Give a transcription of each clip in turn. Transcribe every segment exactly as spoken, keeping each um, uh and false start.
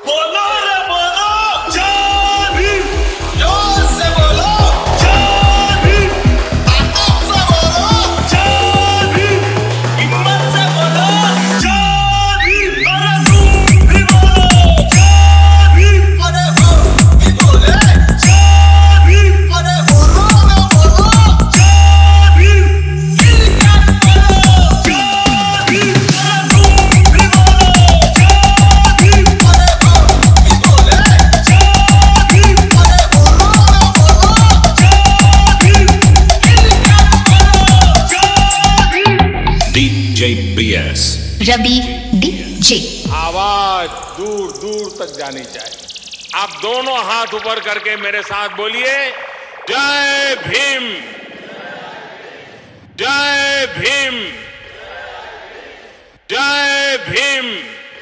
बोलो रे बोलो जय भीम, जोर से बोलो जय भीम, ताकत से बोलो जय भीम, हिम्मत से बोलो जय भीम, अरे तुम भी बोलो जय भीम, अरे हम भी बोले जय भीम, अरे बोलो ना बोलो जय भीम, मिलकर बोलो जय भीम, अरे तुम भी बोलो जय भीम, अरे हम भी बोले जय भीम, अरे बोलो ना बोलो जय भीम, मिलकर बोलो Jai Bhim. D J B S Ravi DJ. आवाज दूर दूर तक जानी चाहिए। आप दोनों हाथ ऊपर करके मेरे साथ बोलिए जय भीम, जय भीम, जय भीम,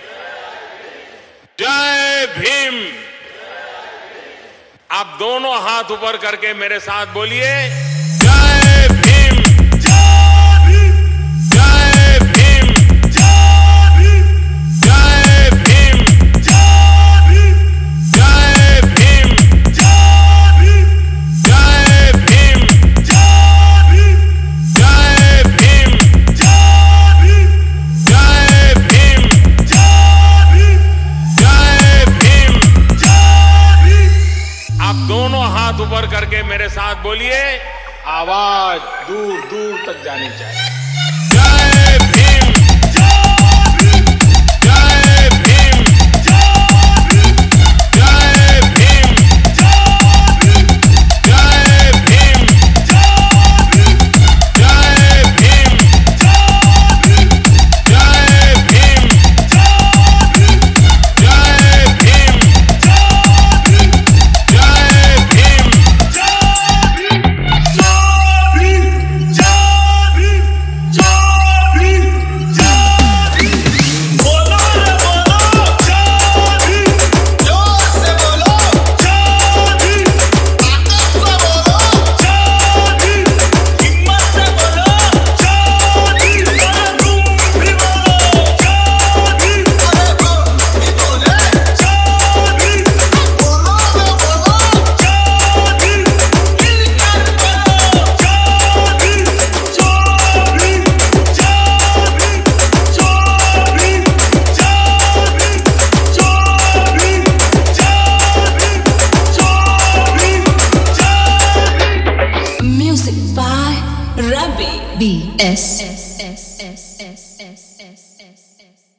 जय भीम। आप दोनों हाथ ऊपर करके मेरे साथ बोलिए जय भीम, जय भीम, जय भीम, जय भीम, जय भीम, जय भीम, जय भीम, जय भीम, जय भीम, जय भीम, जय भीम, जय भीम, जय भीम, जय भीम, जय भीम। जय भीम। आप दोनों हाथ ऊपर करके मेरे साथ बोलिए आवाज दूर दूर तक जानी चाहिए। जय भीम, जय भीम, जय भीम, जय भीम, जय भीम, जय भीम, जय भीम, जय भीम, जय भीम, जय भीम, जय भीम, जय भीम, जय भीम, जय भीम, जय भीम। जय भीम, जय भीम, जय भीम, जय भीम। बोलो रे बोलो जय भीम, जोर से बोलो जय भीम, ताकत से बोलो जय भीम, हिम्मत से बोलो जय भीम, अरे तुम भी बोलो जय भीम, अरे हम भी बोले जय भीम, बोलो ना बोलो जय भीम, मिलकर बोलो Jai Bhim, Jai Bhim, Jai Bhim, Jai Bhim, Jai Bhim, Jai Bhim, Jai Bhim, Jai Bhim, Jai Bhim. Music by Ravi B S.